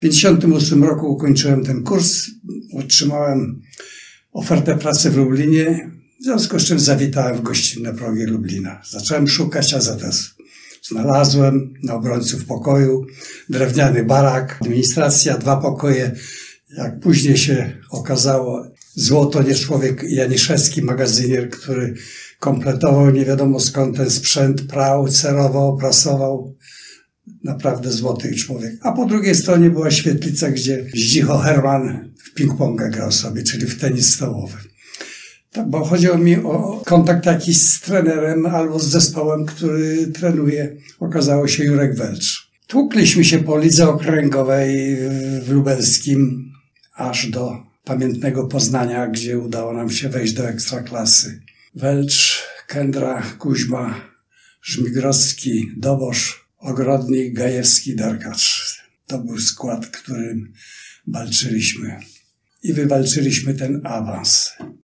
1958 roku ukończyłem ten kurs, otrzymałem ofertę pracy w Lublinie, w związku z czym zawitałem w gościnne progi Lublina. Zacząłem szukać AZS-u. Znalazłem na obrońców pokoju drewniany barak, administracja, 2 pokoje. Jak później się okazało, Złoto nie człowiek Janiszewski, magazynier, który kompletował nie wiadomo skąd ten sprzęt, prał, cerował, prasował. Naprawdę złoty człowiek. A po drugiej stronie była świetlica, gdzie Zdzicho Herman w ping-ponga grał sobie, czyli w tenis stołowy. Tak, bo chodziło mi o kontakt jakiś z trenerem albo z zespołem, który trenuje. Okazało się Jurek Welcz. Tłukliśmy się po lidze okręgowej w lubelskim aż do pamiętnego Poznania, gdzie udało nam się wejść do ekstraklasy. Welcz, Kędra, Kuźma, Żmigrowski, Dobosz, Ogrodnik, Gajewski, Derkacz. To był skład, którym walczyliśmy. I wywalczyliśmy ten awans.